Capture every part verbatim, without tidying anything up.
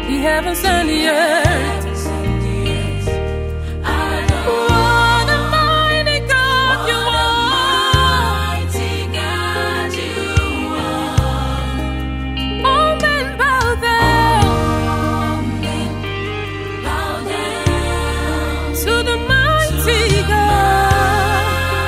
the heavens and the earth. What a mighty God you are. All men bow down to the mighty God.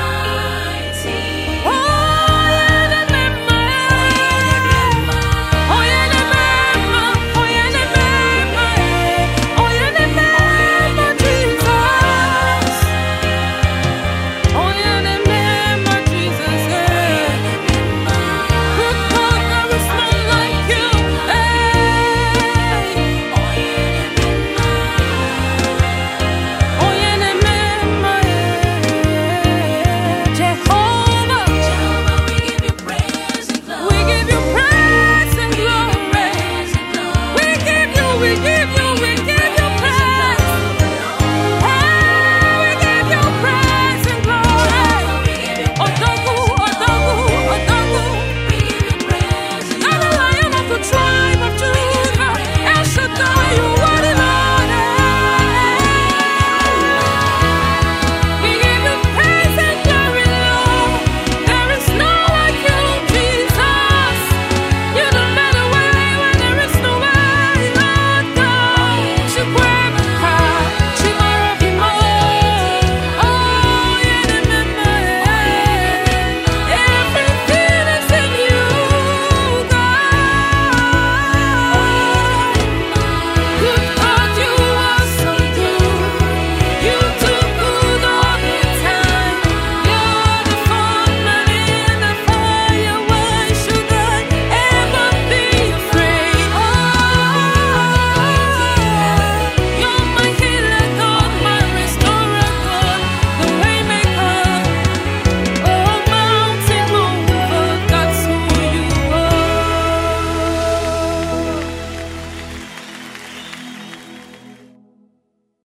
Oh, yeah, the Mema. Oh, yeah, the Mema. Oh, yeah, the Mema. Oh, yeah, the Mema, Jesus. Oh, yeah, the Mema, Jesus. Good God, there is none like you. Hey. Oh, yeah, the Mema. Jehovah, we give you praise and glory. We give you, we give